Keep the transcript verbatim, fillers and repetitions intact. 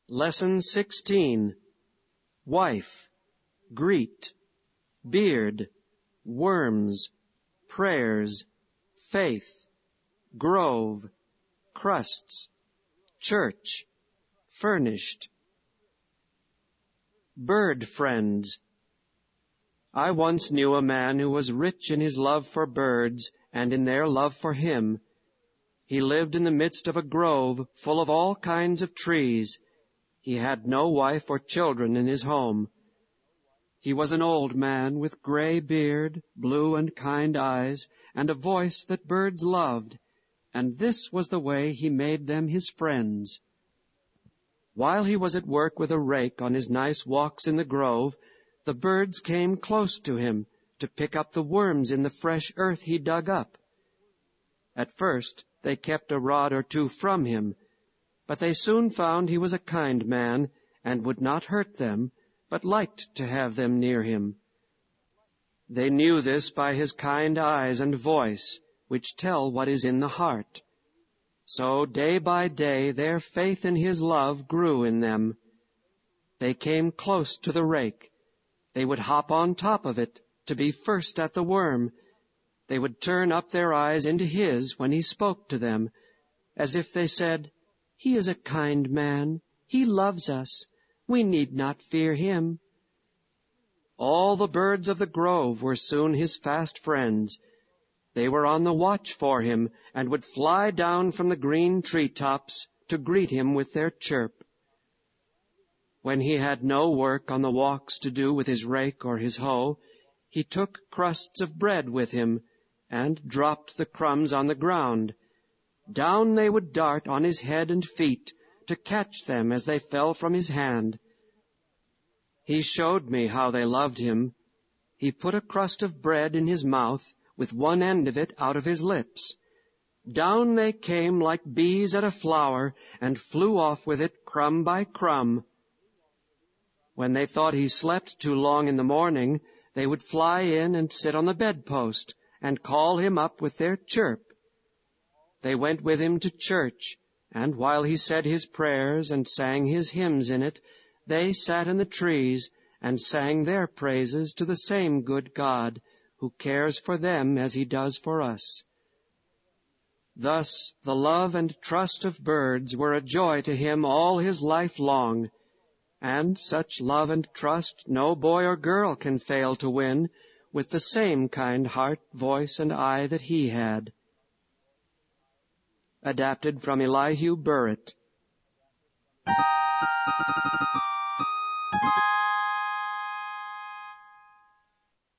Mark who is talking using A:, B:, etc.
A: Lesson sixteen. Wife, greet, beard, worms, prayers, faith, grove, crusts, church, furnished. Bird friends. I once knew a man who was rich in his love for birds and in their love for him. He lived in the midst of a grove full of all kinds of trees. He had no wife or children in his home. He was an old man with gray beard, blue and kind eyes, and a voice that birds loved, and this was the way he made them his friends. While he was at work with a rake on his nice walks in the grove, the birds came close to him to pick up the worms in the fresh earth he dug up. At first they kept a rod or two from him, but they soon found he was a kind man and would not hurt them, but liked to have them near him. They knew this by his kind eyes and voice, which tell what is in the heart. So day by day their faith in his love grew in them. They came close to the rake. They would hop on top of it to be first at the worm. They would turn up their eyes into his when he spoke to them, as if they said, "He is a kind man. He loves us. We need not fear him." All the birds of the grove were soon his fast friends. They were on the watch for him and would fly down from the green tree-tops to greet him with their chirp. When he had no work on the walks to do with his rake or his hoe, he took crusts of bread with him and dropped the crumbs on the ground. Down they would dart on his head and feet to catch them as they fell from his hand. He showed me how they loved him. He put a crust of bread in his mouth with one end of it out of his lips. Down they came like bees at a flower and flew off with it crumb by crumb. When they thought he slept too long in the morning, they would fly in and sit on the bedpost and call him up with their chirp. They went with him to church, and while he said his prayers and sang his hymns in it, they sat in the trees and sang their praises to the same good God, who cares for them as he does for us. Thus the love and trust of birds were a joy to him all his life long, and such love and trust no boy or girl can fail to win with the same kind heart, voice, and eye that he had. Adapted from Elihu Burritt.